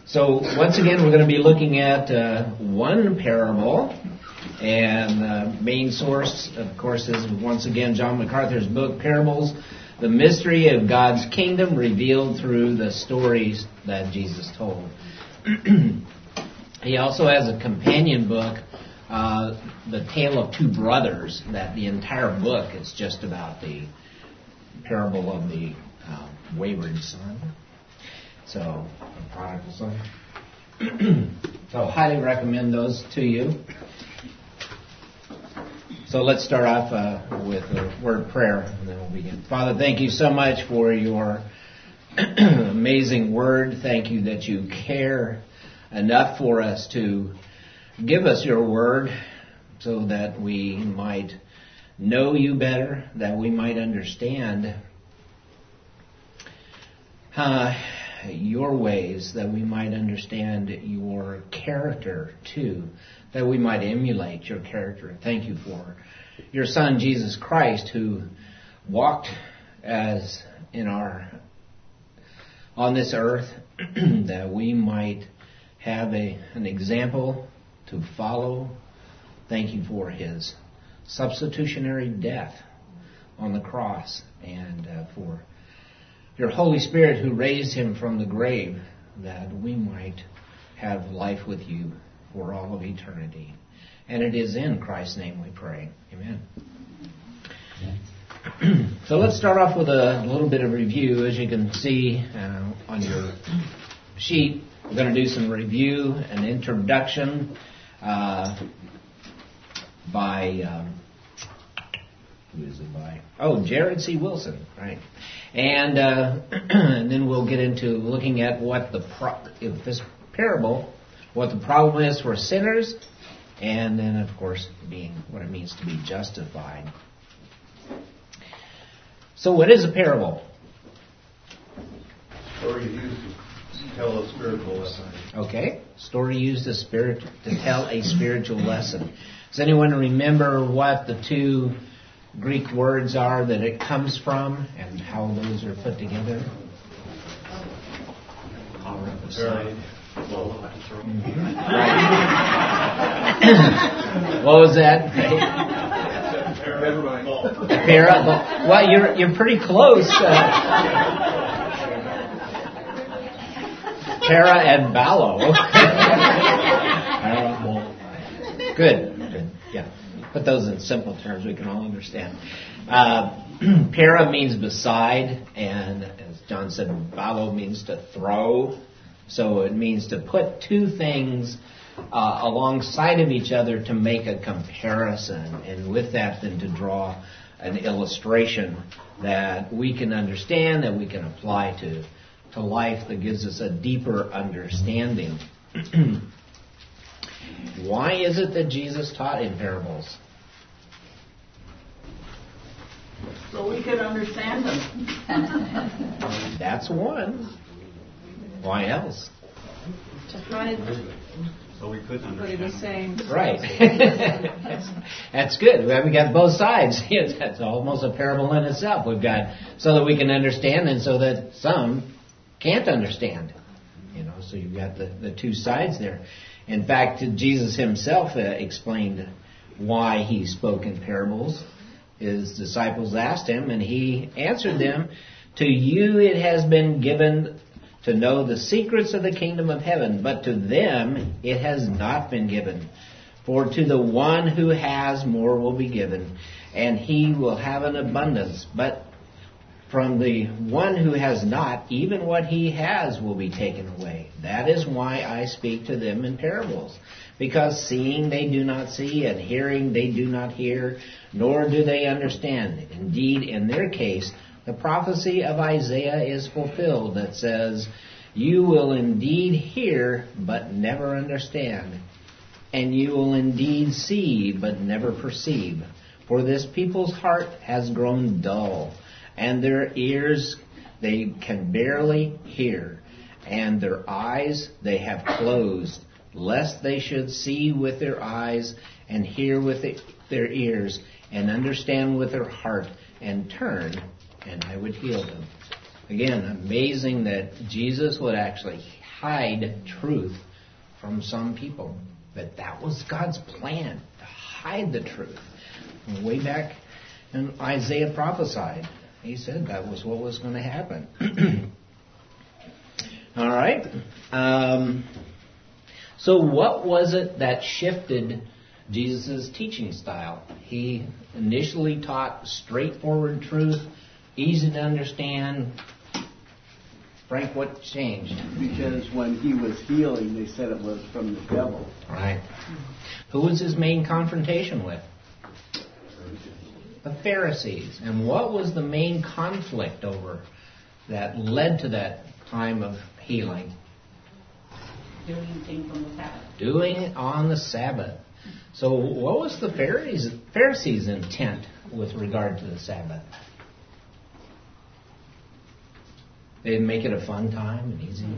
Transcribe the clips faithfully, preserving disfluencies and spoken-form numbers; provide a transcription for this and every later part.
So once again, we're going to be looking at uh, one parable, and the uh, main source, of course, is once again John MacArthur's book, Parables, the Mystery of God's Kingdom Revealed Through the Stories that Jesus Told. He also has a companion book, uh, The Tale of Two Brothers, that the entire book is just about the parable of the uh, wayward son. So, the prodigal son. So, highly recommend those to you. So, let's start off uh, with a word of prayer, and then we'll begin. Father, thank you so much for your amazing word. Thank you that you care enough for us to give us your word so that we might know you better, that we might understand uh, your ways, that we might understand your character too, that we might emulate your character. Thank you for your Son, Jesus Christ, who walked as in our on this earth, that we might have a an example to follow. Thank you for his substitutionary death on the cross, and uh, for your Holy Spirit who raised him from the grave, that we might have life with you for all of eternity. And it is in Christ's name we pray. Amen. So let's start off with a little bit of review. As you can see uh, on your sheet, we're going to do some review, an introduction uh, by, um, who is it by? Oh, Jared C. Wilson, right. And, uh, and then we'll get into looking at what the pro- if this parable, what the problem is for sinners, and then, of course, being what it means to be justified. So what is a parable? Story used to tell a spiritual lesson. Okay. Story used a spirit to tell a spiritual lesson. Does anyone remember what the two Greek words are that it comes from and how those are put together? Mm-hmm. Right. What was that? Para. Well, you're you're pretty close. Uh, para and ballo. Good. Good. Yeah. Put those in simple terms we can all understand. Uh, para means beside, and as John said, ballo means to throw. So it means to put two things uh, alongside of each other to make a comparison, and with that then to draw an illustration that we can understand, that we can apply to, to life, that gives us a deeper understanding. Why is it that Jesus taught in parables? So we could understand them. That's one. Why else? To try So we could what he was understand. saying. Right. that's, that's good. We got both sides. That's almost a parable in itself. We've got so that we can understand, and so that some can't understand. You know, so you've got the, the two sides there. In fact, Jesus himself uh, explained why he spoke in parables. His disciples asked him, and he answered them, "To you it has been given to know the secrets of the kingdom of heaven, but to them it has not been given. For to the one who has, more will be given, and he will have an abundance. But from the one who has not, even what he has will be taken away. That is why I speak to them in parables. Because seeing they do not see, and hearing they do not hear, nor do they understand. Indeed, in their case, the prophecy of Isaiah is fulfilled that says, you will indeed hear, but never understand. And you will indeed see, but never perceive. For this people's heart has grown dull, and their ears they can barely hear, and their eyes they have closed, lest they should see with their eyes, and hear with their ears, and understand with their heart, and turn, and I would heal them. Again, amazing that Jesus would actually hide truth from some people. But that was God's plan, to hide the truth. And way back in Isaiah prophesied, he said that was what was going to happen. All right. Um, so what was it that shifted Jesus' teaching style? He initially taught straightforward truth, easy to understand. Frank, what changed? Because when he was healing, they said it was from the devil. Right. Who was his main confrontation with? The Pharisees. And what was the main conflict over that led to that time of healing? Doing things on the Sabbath. Doing it on the Sabbath. So what was the Pharisees, Pharisees' intent with regard to the Sabbath? They'd make it a fun time and easy.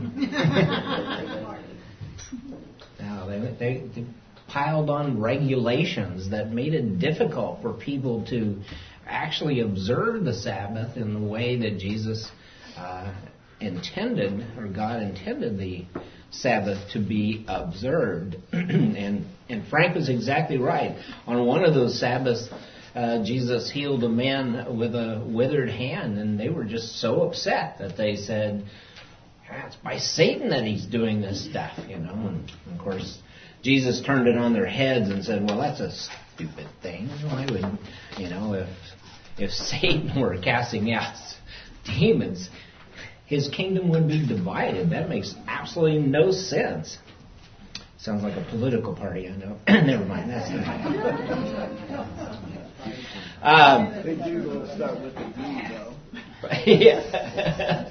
No, they, they, they piled on regulations that made it difficult for people to actually observe the Sabbath in the way that Jesus uh, intended, or God intended the Sabbath to be observed. and and Frank was exactly right. On one of those Sabbaths, uh, Jesus healed a man with a withered hand, and they were just so upset that they said, "It's by Satan that he's doing this stuff," you know. And of course, Jesus turned it on their heads and said, "Well, that's a stupid thing. Why would, you know, if if Satan were casting out demons, his kingdom would be divided. That makes absolutely no sense." Sounds like a political party, I know. Never mind, that's not. Um, They do go start with the D, though. Yeah.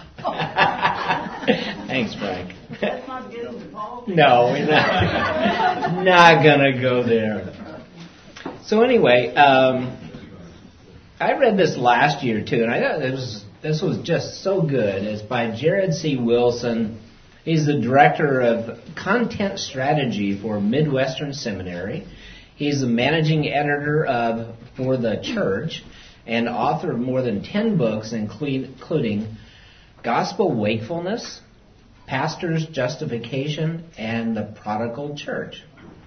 Thanks, Frank. Let's not get into politics. No, we're not, not going to go there. So anyway, um, I read this last year, too, and I thought it was, this was just so good. It's by Jared C. Wilson. He's the director of content strategy for Midwestern Seminary. He's the managing editor of For the Church and author of more than ten books, including Gospel Wakefulness, Pastor's Justification, and The Prodigal Church.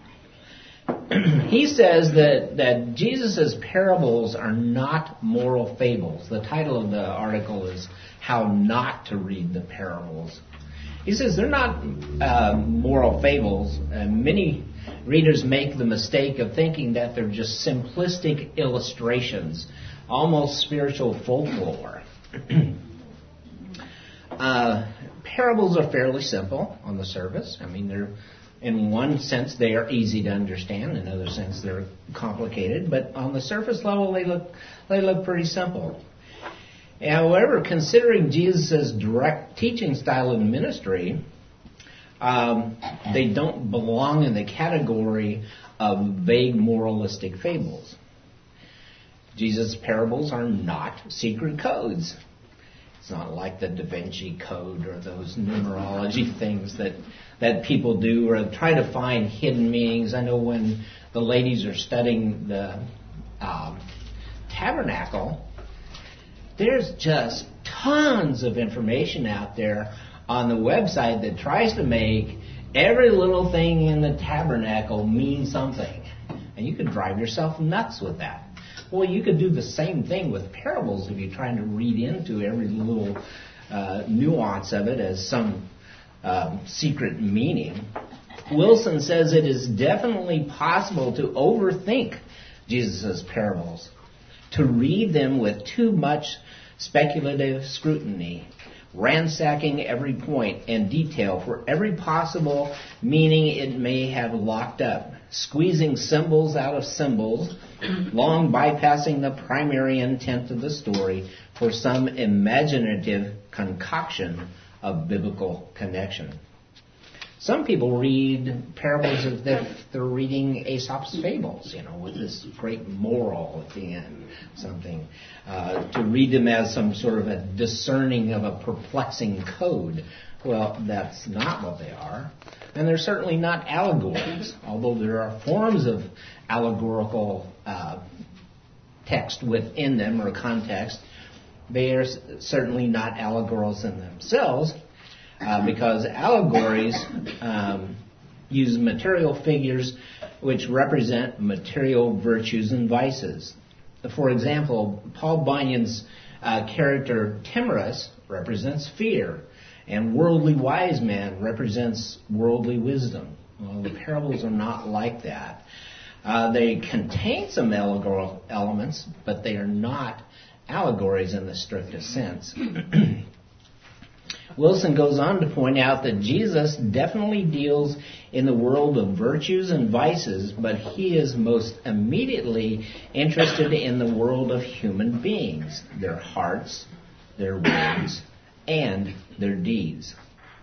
He says that, that Jesus' parables are not moral fables. The title of the article is How Not to Read the Parables. He says they're not uh, moral fables. Uh, many readers make the mistake of thinking that they're just simplistic illustrations, almost spiritual folklore. uh, parables are fairly simple on the surface. I mean, they're in one sense they are easy to understand, in another sense they're complicated. But on the surface level, they look they look pretty simple. However, considering Jesus' direct teaching style and ministry, um, they don't belong in the category of vague moralistic fables. Jesus' parables are not secret codes. It's not like the Da Vinci Code or those numerology things that, that people do or try to find hidden meanings. I know when the ladies are studying the um, tabernacle, there's just tons of information out there on the website that tries to make every little thing in the tabernacle mean something. And you could drive yourself nuts with that. Well, you could do the same thing with parables if you're trying to read into every little uh, nuance of it as some um, secret meaning. Wilson says it is definitely possible to overthink Jesus' parables, to read them with too much speculative scrutiny, ransacking every point and detail for every possible meaning it may have locked up, squeezing symbols out of symbols, long bypassing the primary intent of the story for some imaginative concoction of biblical connection. Some people read parables as if they're reading Aesop's fables, you know, with this great moral at the end, something. Uh, to read them as some sort of a discerning of a perplexing code. Well, that's not what they are. And they're certainly not allegories, although there are forms of allegorical uh, text within them or context. They are certainly not allegories in themselves. uh, because allegories um, use material figures which represent material virtues and vices. For example, Paul Bunyan's uh, character Timorous represents fear, and worldly wise man represents worldly wisdom. Well, the parables are not like that. Uh, they contain some allegorical elements, but they are not allegories in the strictest sense. Wilson goes on to point out that Jesus definitely deals in the world of virtues and vices, but he is most immediately interested in the world of human beings, their hearts, their words, and their deeds.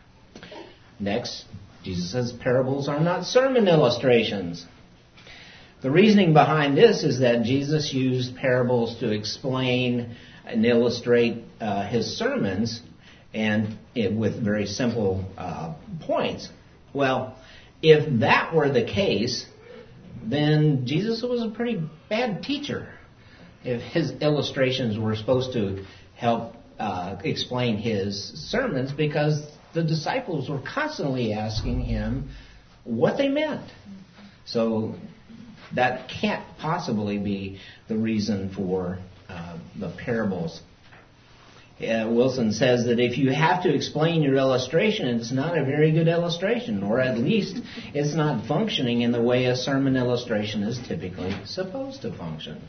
Next, Jesus' parables are not sermon illustrations. The reasoning behind this is that Jesus used parables to explain and illustrate uh, his sermons, and it, with very simple uh, points. Well, if that were the case, then Jesus was a pretty bad teacher. If his illustrations were supposed to help uh, explain his sermons, because the disciples were constantly asking him what they meant. So that can't possibly be the reason for uh, the parables. Uh, Wilson says that if you have to explain your illustration, it's not a very good illustration, or at least it's not functioning in the way a sermon illustration is typically supposed to function.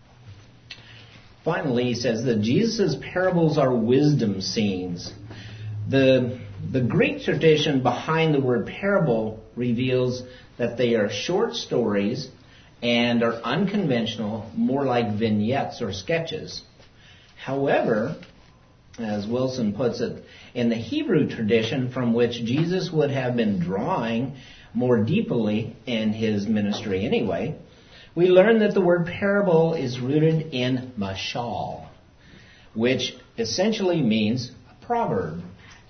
Finally, he says that Jesus' parables are wisdom scenes. The, the Greek tradition behind the word parable reveals that they are short stories and are unconventional, more like vignettes or sketches. However, as Wilson puts it, in the Hebrew tradition from which Jesus would have been drawing more deeply in his ministry anyway, we learn that the word parable is rooted in mashal, which essentially means a proverb.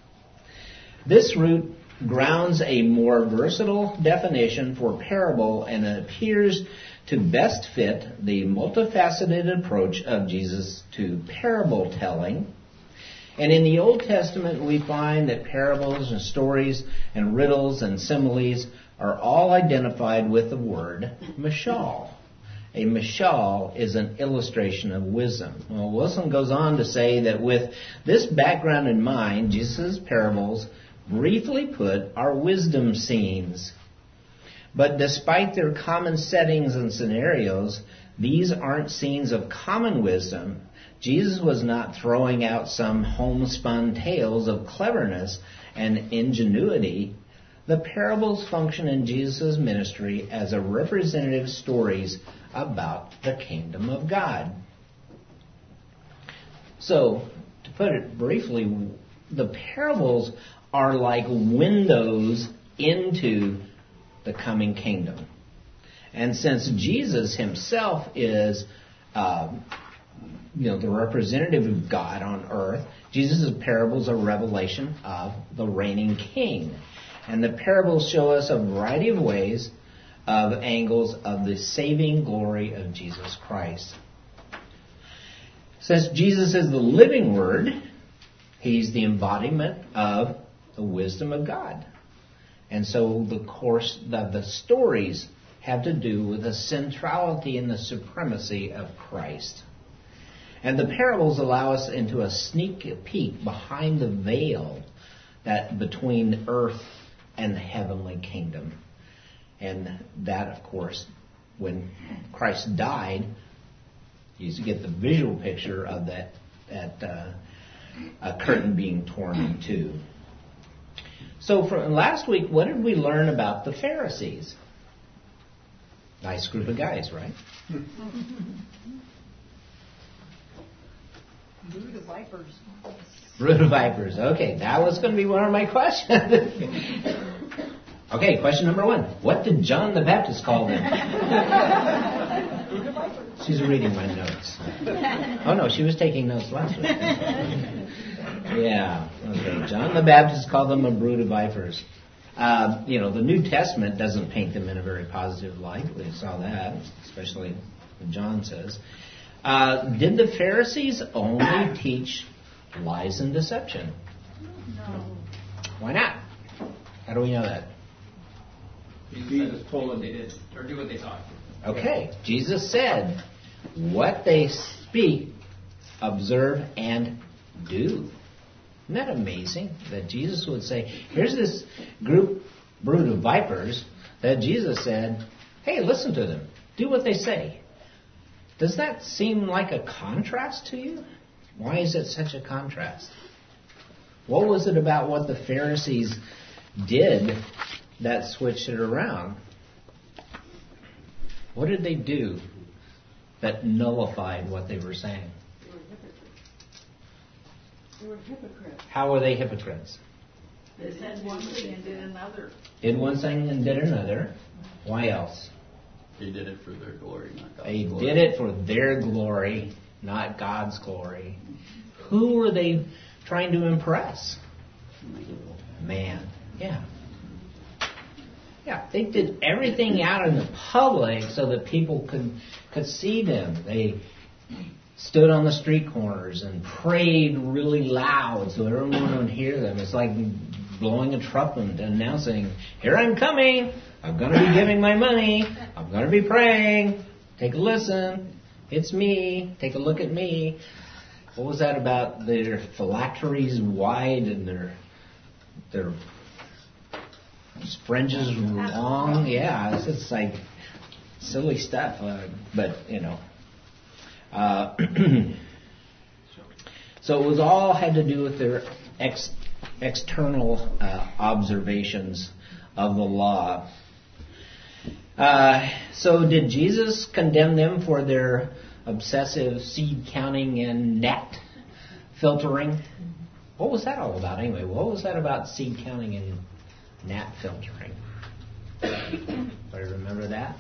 This root grounds a more versatile definition for parable, and it appears to best fit the multifaceted approach of Jesus to parable telling. And in the Old Testament, we find that parables and stories and riddles and similes are all identified with the word mashal. A mashal is an illustration of wisdom. Well, Wilson goes on to say that with this background in mind, Jesus' parables, briefly put, are wisdom scenes. But despite their common settings and scenarios, these aren't scenes of common wisdom. Jesus was not throwing out some homespun tales of cleverness and ingenuity. The parables function in Jesus' ministry as a representative stories about the kingdom of God. So, to put it briefly, the parables are like windows into the coming kingdom. And since Jesus himself is uh, you know, the representative of God on earth, Jesus' parables are a revelation of the reigning king. And the parables show us a variety of ways, of angles, of the saving glory of Jesus Christ. Since Jesus is the living Word, he's the embodiment of the wisdom of God. And so the course, the, the stories have to do with the centrality and the supremacy of Christ. And the parables allow us into a sneak peek behind the veil that between earth and the heavenly kingdom. And that, of course, when Christ died, you get the visual picture of that, that uh, a curtain being torn in two. So from last week, what did we learn about the Pharisees? Nice group of guys, right? Brood of vipers. Brood of vipers. Okay, that was going to be one of my questions. Okay, question number one. What did John the Baptist call them? She's reading my notes. Oh, no, she was taking notes last week. Yeah, okay. John the Baptist called them a brood of vipers. Uh, you know, the New Testament doesn't paint them in a very positive light. We saw that, especially when John says. Uh, did the Pharisees only teach lies and deception? No. Why not? How do we know that? Jesus told them they did, or do what they saw. Okay, Jesus said, what they speak, observe, and do. Isn't that amazing that Jesus would say, here's this group, brood of vipers, that Jesus said, hey, listen to them. Do what they say. Does that seem like a contrast to you? Why is it such a contrast? What was it about what the Pharisees did that switched it around? What did they do that nullified what they were saying? They were hypocrites. How were they hypocrites? They said one thing and did another. Did one thing and did another. Why else? They did it for their glory, not God's They glory. did it for their glory, not God's glory. Who were they trying to impress? Man. Yeah. Yeah, they did everything out in the public so that people could could see them. They stood on the street corners and prayed really loud so everyone would hear them. It's like blowing a trumpet, announcing, here I'm coming. I'm going to be giving my money. I'm going to be praying. Take a listen. It's me. Take a look at me. What was that about their phylacteries wide and their their fringes long? Yeah, it's just like silly stuff. Uh, but, you know. Uh, so it was all had to do with their ex, external uh, observations of the law. Uh, so did Jesus condemn them for their obsessive seed counting and gnat filtering? What was that all about anyway? What was that about seed counting and gnat filtering? Anybody remember that?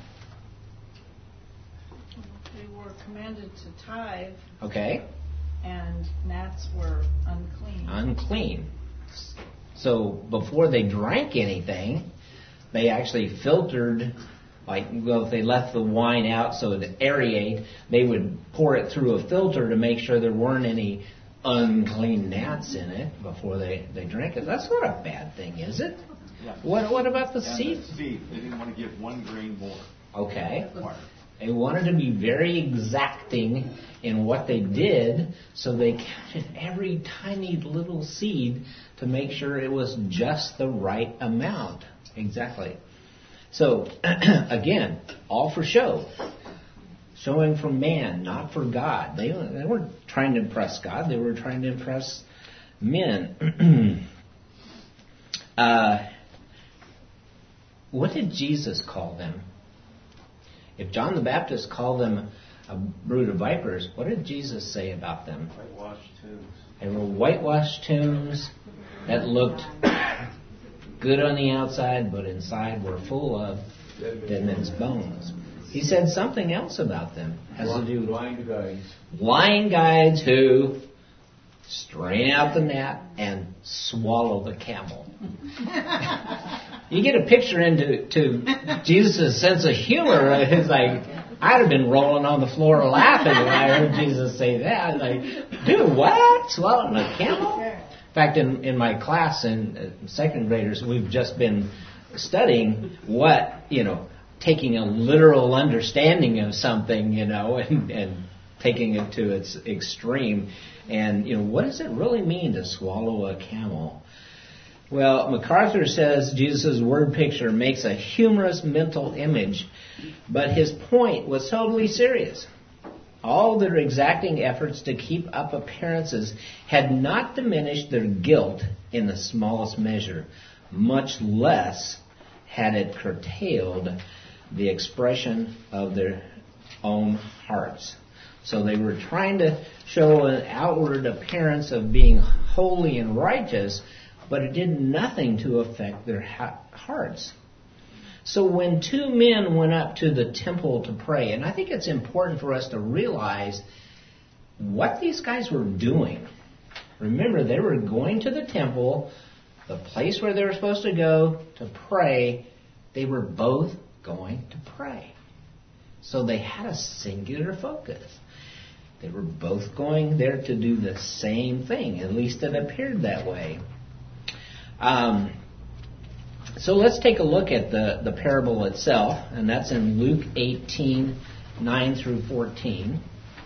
They were commanded to tithe, Okay. and gnats were unclean. Unclean. So before they drank anything, they actually filtered, like, well, if they left the wine out so it would aerate, they would pour it through a filter to make sure there weren't any unclean gnats in it before they, they drank it. That's not a bad thing, is it? Yeah. What what about the And seed? the seed, they didn't want to give one grain more. Okay. More. They wanted to be very exacting in what they did, so they counted every tiny little seed to make sure it was just the right amount. Exactly. So, again, all for show. Showing for man, not for God. They, they weren't trying to impress God. They were trying to impress men. uh, what did Jesus call them? If John the Baptist called them a brood of vipers, what did Jesus say about them? Whitewashed tombs. They were whitewashed tombs that looked good on the outside, but inside were full of dead men's bones. He said something else about them. Has to do with Blind guides. blind guides who strain out the gnat and swallow the camel. You get a picture into to Jesus' sense of humor. It's like, I'd have been rolling on the floor laughing when I heard Jesus say that. Like, dude, what? Swallowing a camel? In fact, in, in my class in uh, second graders, we've just been studying what, you know, taking a literal understanding of something, you know, and, and taking it to its extreme. And, you know, what does it really mean to swallow a camel? Well, MacArthur says Jesus' word picture makes a humorous mental image, but his point was totally serious. All their exacting efforts to keep up appearances had not diminished their guilt in the smallest measure, much less had it curtailed the expression of their own hearts. So they were trying to show an outward appearance of being holy and righteous, but it did nothing to affect their ha- hearts. So when two men went up to the temple to pray, and I think it's important for us to realize what these guys were doing. Remember, they were going to the temple, the place where they were supposed to go to pray. They were both going to pray. So they had a singular focus. They were both going there to do the same thing. At least it appeared that way. Um, so let's take a look at the, the parable itself, and that's in Luke eighteen, nine through fourteen.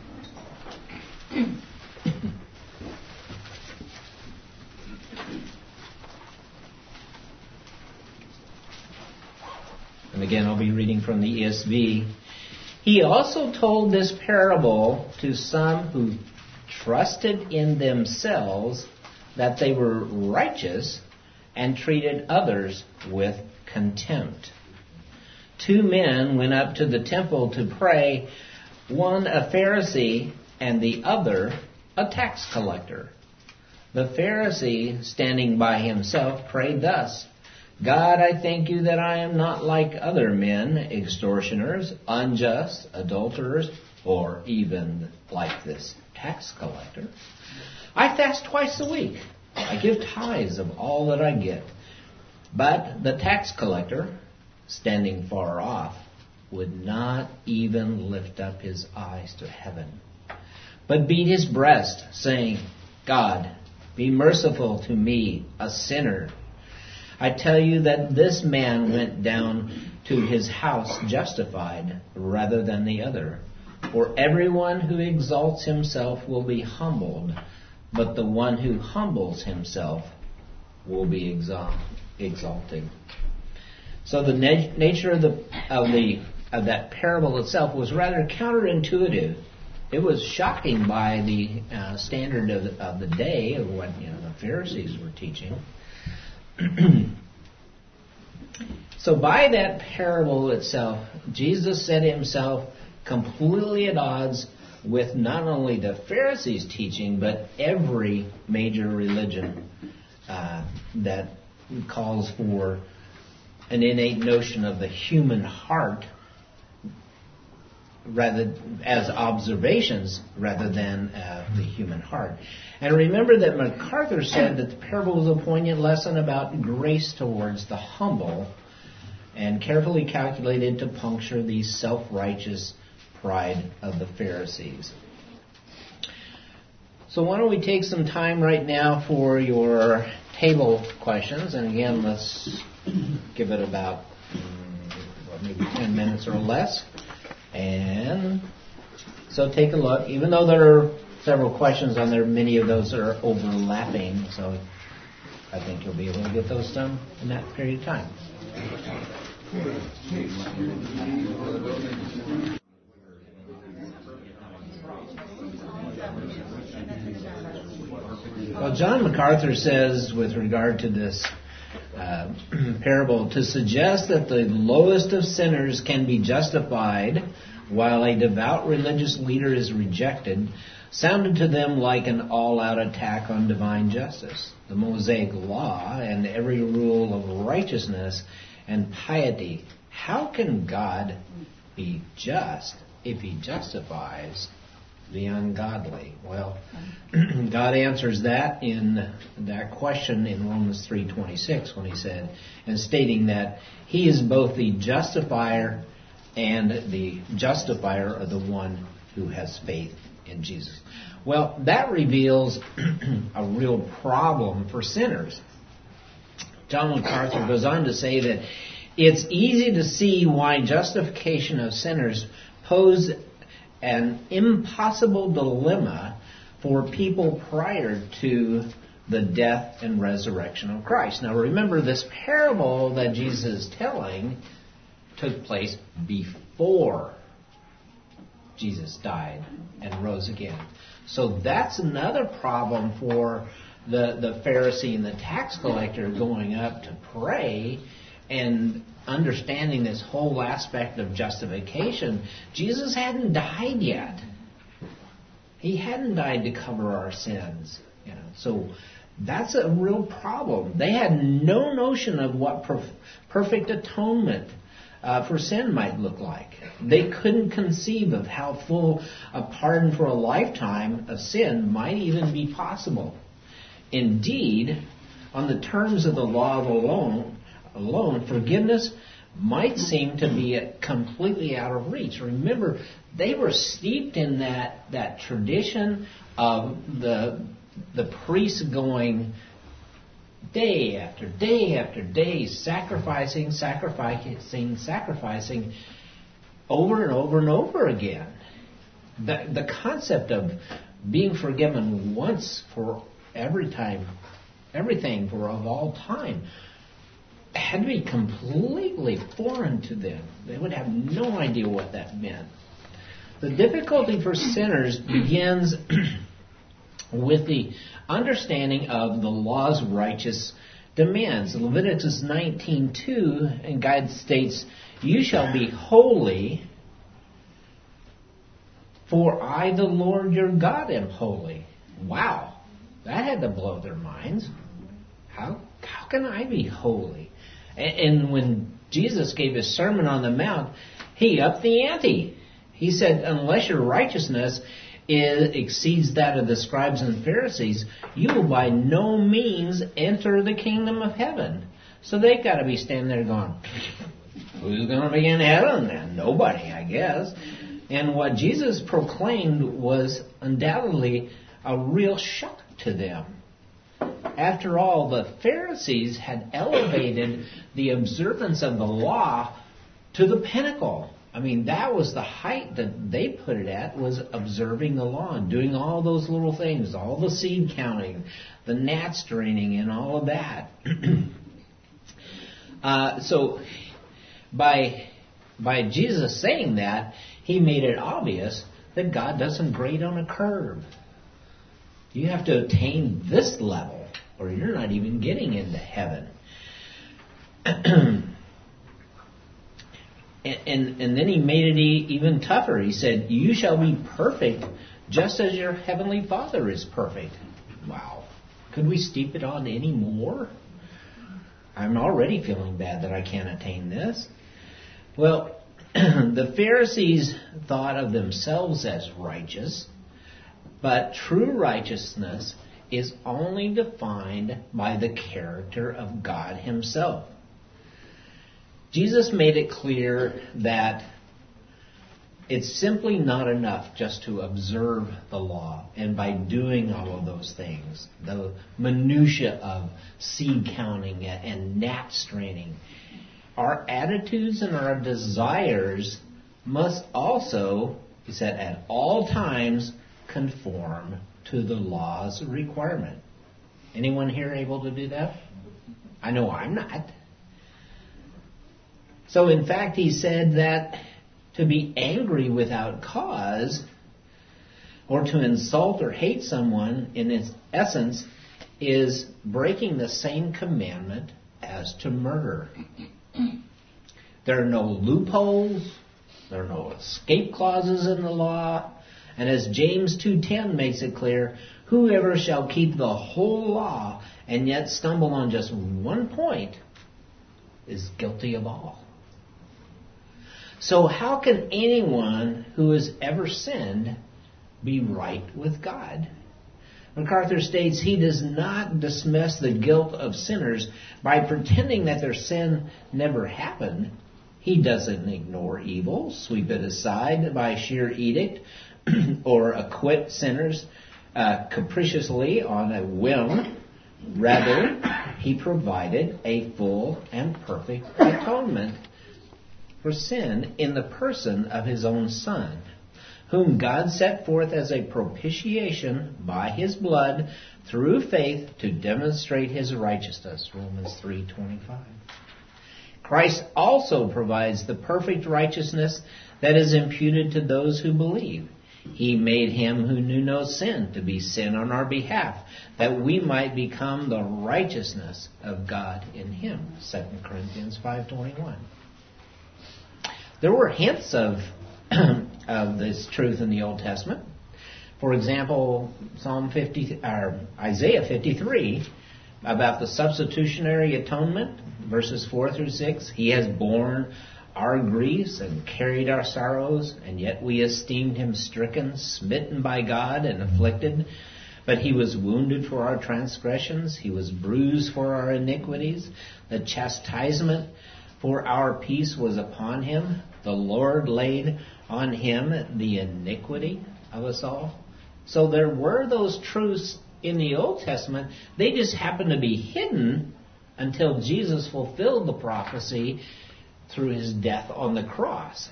And again, I'll be reading from the E S V. He also told this parable to some who trusted in themselves that they were righteous and treated others with contempt. Two men went up to the temple to pray, one a Pharisee and the other a tax collector. The Pharisee, standing by himself, prayed thus, God, I thank you that I am not like other men, extortioners, unjust, adulterers, or even like this tax collector. I fast twice a week. I give tithes of all that I get. But the tax collector, standing far off, would not even lift up his eyes to heaven, but beat his breast, saying, God, be merciful to me, a sinner. I tell you that this man went down to his house justified rather than the other. For everyone who exalts himself will be humbled, but the one who humbles himself will be exalt, exalted. So the na- nature of the of the of that parable itself was rather counterintuitive. It was shocking by the uh, standard of the, of the day of what you know the Pharisees were teaching. So by that parable itself, Jesus set himself completely at odds with not only the Pharisees' teaching, but every major religion uh, that calls for an innate notion of the human heart rather as observations rather than uh, the human heart. And remember that MacArthur said that the parable was a poignant lesson about grace towards the humble and carefully calculated to puncture the self-righteous pride of the Pharisees. So why don't we take some time right now for your table questions. And again, let's give it about what, maybe ten minutes or less. And so take a look. Even though there are several questions on there, many of those are overlapping. So I think you'll be able to get those done in that period of time. Well, John MacArthur says with regard to this uh, parable, to suggest that the lowest of sinners can be justified while a devout religious leader is rejected sounded to them like an all-out attack on divine justice. The Mosaic Law and every rule of righteousness and piety. How can God be just if he justifies the ungodly? Well, God answers that in that question in Romans three twenty-six when he said, and stating that he is both the justifier and the justifier of the one who has faith in Jesus. Well, that reveals a real problem for sinners. John MacArthur goes on to say that it's easy to see why justification of sinners pose an impossible dilemma for people prior to the death and resurrection of Christ. Now remember, this parable that Jesus is telling took place before Jesus died and rose again. So that's another problem for the, the Pharisee and the tax collector going up to pray and understanding this whole aspect of justification. Jesus hadn't died yet. He hadn't died to cover our sins. You know, so that's a real problem. They had no notion of what perf- perfect atonement uh, for sin might look like. They couldn't conceive of how full a pardon for a lifetime of sin might even be possible. Indeed, on the terms of the law alone, alone, forgiveness might seem to be completely out of reach. Remember, they were steeped in that, that tradition of the the priests going day after day after day, sacrificing, sacrificing, sacrificing over and over and over again. The, the concept of being forgiven once for every time, everything for of all time, had to be completely foreign to them. They would have no idea what that meant. The difficulty for sinners begins with the understanding of the law's righteous demands. Leviticus nineteen two, and God states, "You shall be holy, for I, the Lord your God, am holy." Wow, that had to blow their minds. How how can I be holy? And, and when Jesus gave his Sermon on the Mount, he upped the ante. He said, unless your righteousness is, exceeds that of the scribes and Pharisees, you will by no means enter the kingdom of heaven. So they've got to be standing there going, who's going to be in heaven then? Nobody, I guess. And what Jesus proclaimed was undoubtedly a real shock to them. After all, the Pharisees had elevated the observance of the law to the pinnacle. I mean, that was the height that they put it at, was observing the law and doing all those little things, all the seed counting, the gnats draining, and all of that. uh, so, by by Jesus saying that, he made it obvious that God doesn't grade on a curve. You have to attain this level, or you're not even getting into heaven. And, and, and then he made it e- even tougher. He said, you shall be perfect just as your heavenly Father is perfect. Wow. Could we steep it on any more? I'm already feeling bad that I can't attain this. Well, the Pharisees thought of themselves as righteous, but true righteousness is only defined by the character of God himself. Jesus made it clear that it's simply not enough just to observe the law, and by doing all of those things, the minutiae of seed counting and gnat straining, our attitudes and our desires must also, he said, at all times conform to the law's requirement. Anyone here able to do that? I know I'm not. So in fact, he said that to be angry without cause, or to insult or hate someone, in its essence, is breaking the same commandment as to murder. There are no loopholes, there are no escape clauses in the law, and as James two ten makes it clear, whoever shall keep the whole law and yet stumble on just one point is guilty of all. So how can anyone who has ever sinned be right with God? MacArthur states he does not dismiss the guilt of sinners by pretending that their sin never happened. He doesn't ignore evil, sweep it aside by sheer edict, or acquit sinners uh, capriciously on a whim. Rather, he provided a full and perfect atonement for sin in the person of his own Son, whom God set forth as a propitiation by his blood through faith to demonstrate his righteousness. Romans three twenty-five. Christ also provides the perfect righteousness that is imputed to those who believe. He made him who knew no sin to be sin on our behalf, that we might become the righteousness of God in him. Second Corinthians five twenty-one. There were hints of, of this truth in the Old Testament. For example, Psalm fifty, or Isaiah fifty-three, about the substitutionary atonement, verses four through six. He has borne our griefs and carried our sorrows, and yet we esteemed him stricken, smitten by God, and afflicted. But he was wounded for our transgressions, he was bruised for our iniquities. The chastisement for our peace was upon him. The Lord laid on him the iniquity of us all. So there were those truths in the Old Testament, they just happened to be hidden until Jesus fulfilled the prophecy through his death on the cross.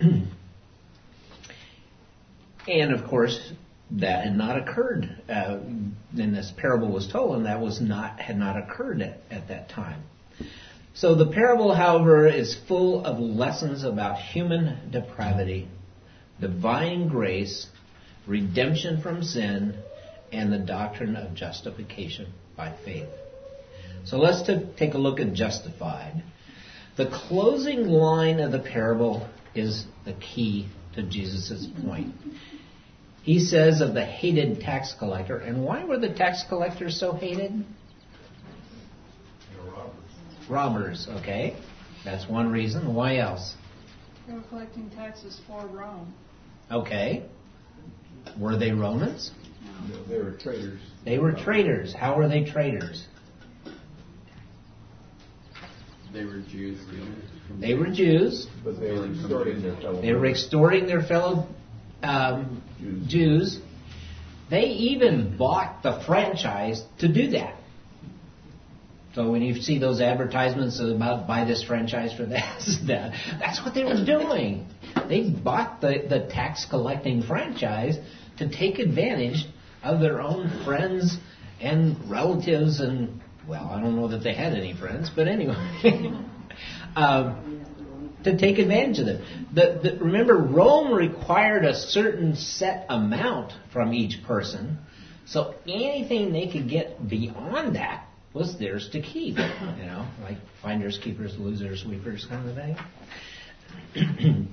And of course, that had not occurred. Uh, then this parable was told, and that was not had not occurred at, at that time. So the parable, however, is full of lessons about human depravity, divine grace, redemption from sin, and the doctrine of justification by faith. So let's t- take a look at justified. The closing line of the parable is the key to Jesus' point. He says of the hated tax collector, and why were the tax collectors so hated? They're robbers. Robbers, okay. That's one reason. Why else? They were collecting taxes for Rome. Okay. Were they Romans? No, they were traitors. They were traitors. How were they traitors? They were Jews. They were Jews. But they were extorting their fellow. They were extorting their fellow um, Jews. Jews. They even bought the franchise to do that. So when you see those advertisements about buy this franchise for this, that, that's what they were doing. They bought the, the tax collecting franchise to take advantage of their own friends and relatives and, well, I don't know that they had any friends, but anyway, um, to take advantage of them. The, the, remember, Rome required a certain set amount from each person, so anything they could get beyond that was theirs to keep. You know, like finders, keepers, losers, sweepers kind of thing.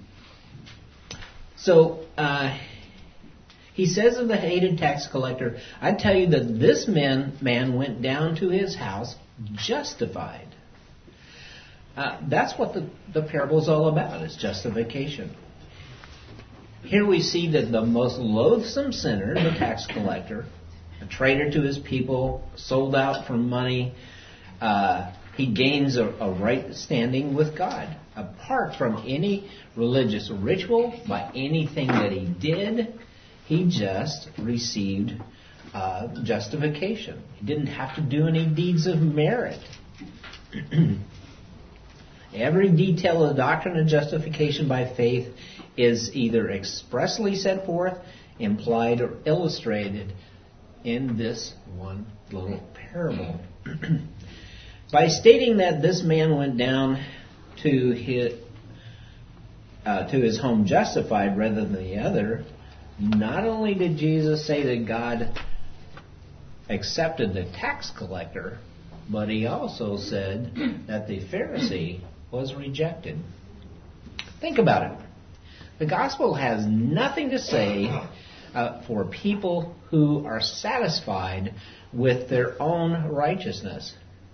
So, uh, he says of the hated tax collector, I tell you that this man, man went down to his house justified. Uh, that's what the, the parable is all about, is justification. Here we see that the most loathsome sinner, the tax collector, a traitor to his people, sold out for money, uh, he gains a, a right standing with God. Apart from any religious ritual, by anything that he did, he just received uh, justification. He didn't have to do any deeds of merit. Every detail of the doctrine of justification by faith is either expressly set forth, implied, or illustrated in this one little parable. By stating that this man went down to his, uh, to his home justified rather than the other, not only did Jesus say that God accepted the tax collector, but he also said that the Pharisee was rejected. Think about it. The gospel has nothing to say uh, for people who are satisfied with their own righteousness.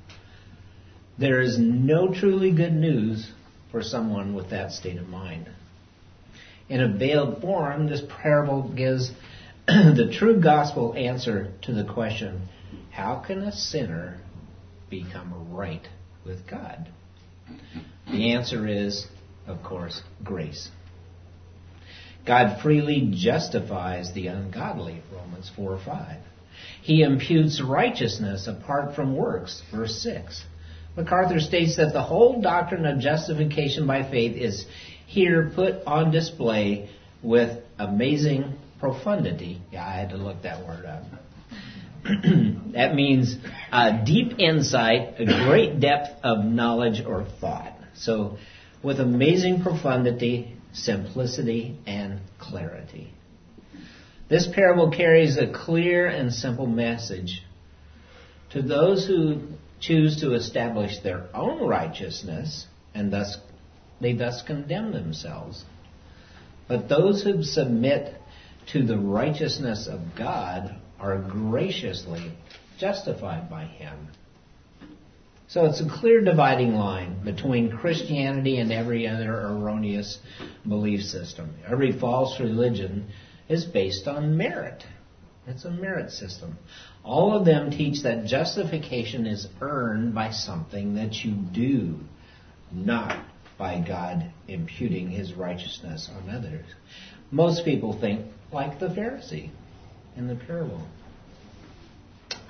There is no truly good news for someone with that state of mind. In a veiled form, this parable gives the true gospel answer to the question, how can a sinner become right with God? The answer is, of course, grace. God freely justifies the ungodly, Romans four five. He imputes righteousness apart from works, verse six. MacArthur states that the whole doctrine of justification by faith is here put on display with amazing profundity. Yeah, I had to look that word up. That means uh, deep insight, a great depth of knowledge or thought. So, with amazing profundity, simplicity, and clarity. This parable carries a clear and simple message to those who choose to establish their own righteousness, and thus they thus condemn themselves. But those who submit to the righteousness of God are graciously justified by Him. So it's a clear dividing line between Christianity and every other erroneous belief system. Every false religion is based on merit. It's a merit system. All of them teach that justification is earned by something that you do, not by God imputing His righteousness on others. Most people think like the Pharisee in the parable.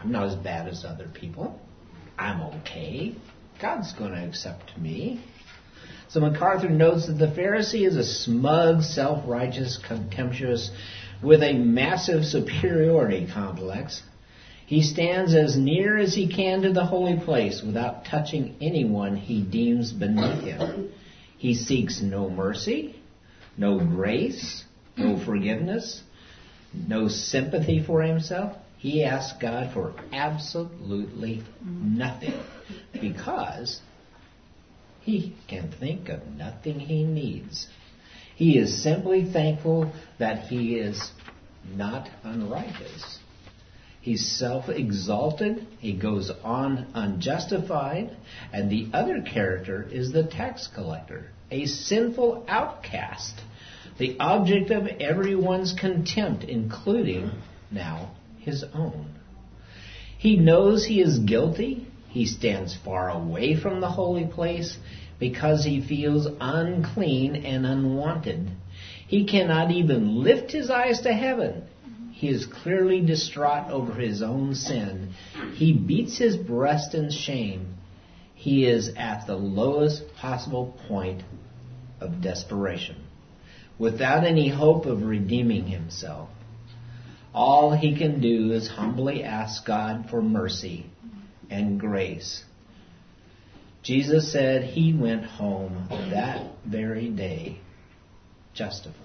I'm not as bad as other people. I'm okay. God's going to accept me. So MacArthur notes that the Pharisee is a smug, self-righteous, contemptuous, with a massive superiority complex. He stands as near as he can to the holy place without touching anyone he deems beneath him. He seeks no mercy, no grace, no forgiveness, no sympathy for himself. He asks God for absolutely nothing because he can think of nothing he needs. He is simply thankful that he is not unrighteous. He's self-exalted. He goes on unjustified. And the other character is the tax collector, a sinful outcast, the object of everyone's contempt, including now his own. He knows he is guilty. He stands far away from the holy place because he feels unclean and unwanted. He cannot even lift his eyes to heaven. He is clearly distraught over his own sin. He beats his breast in shame. He is at the lowest possible point of desperation, without any hope of redeeming himself. All he can do is humbly ask God for mercy and grace. Jesus said he went home that very day justified.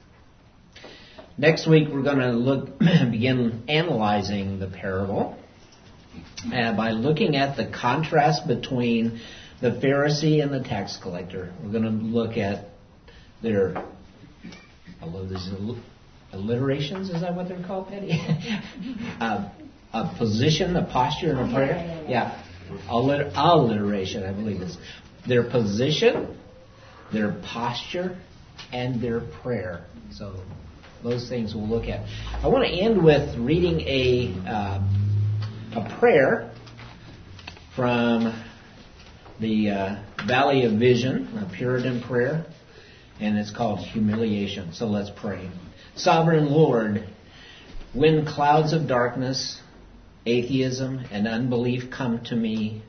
Next week we're going to look, begin analyzing the parable uh, by looking at the contrast between the Pharisee and the tax collector. We're going to look at their, although these alliterations, is that what they're called, Patty? uh, a position, a posture, and a prayer. Yeah, Allit- alliteration, I believe is their position, their posture, and their prayer. So those things we'll look at. I want to end with reading a uh, a prayer from the uh, Valley of Vision, a Puritan prayer, and it's called Humiliation. So let's pray. Sovereign Lord, when clouds of darkness, atheism, and unbelief come to me,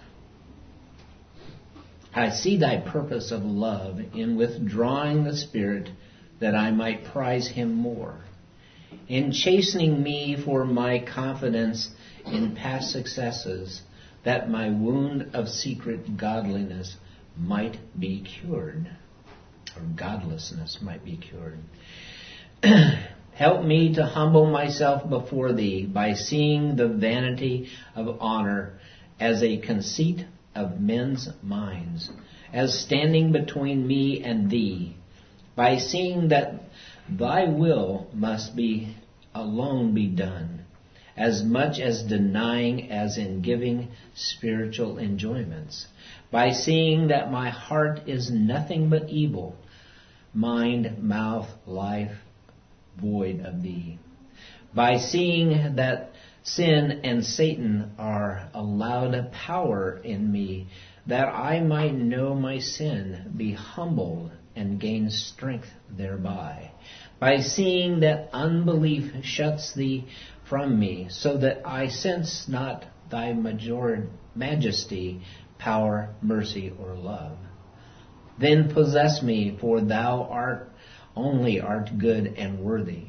I see thy purpose of love in withdrawing the Spirit that I might prize him more, in chastening me for my confidence in past successes, that my wound of secret godliness might be cured, or godlessness might be cured. Help me to humble myself before thee by seeing the vanity of honor as a conceit of men's minds, as standing between me and thee, by seeing that thy will must be alone be done, as much as denying as in giving spiritual enjoyments, by seeing that my heart is nothing but evil, mind, mouth, life, void of thee, by seeing that sin and Satan are allowed power in me, that I might know my sin, be humbled, and gain strength thereby, by seeing that unbelief shuts thee from me, so that I sense not thy major majesty, power, mercy, or love. Then possess me, for thou art only art good and worthy.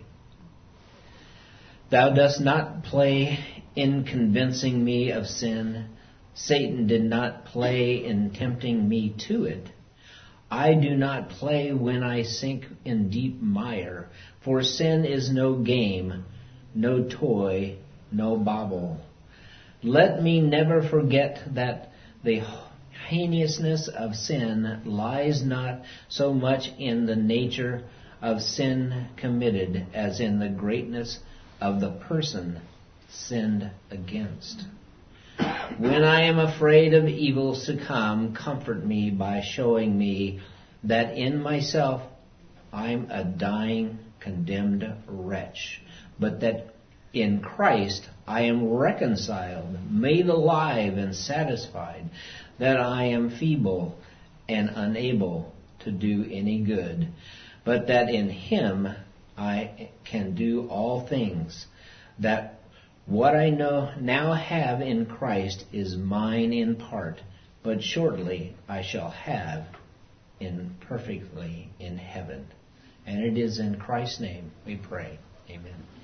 Thou dost not play in convincing me of sin. Satan did not play in tempting me to it. I do not play when I sink in deep mire, for sin is no game, no toy, no bauble. Let me never forget that the heinousness of sin lies not so much in the nature of sin committed as in the greatness of the person sinned against. When I am afraid of evils to come, comfort me by showing me that in myself I'm a dying, condemned wretch, but that in Christ I am reconciled, made alive and satisfied, that I am feeble and unable to do any good, but that in him I can do all things, that What I know now have in Christ is mine in part, but shortly I shall have in perfectly in heaven. And it is in Christ's name we pray. Amen.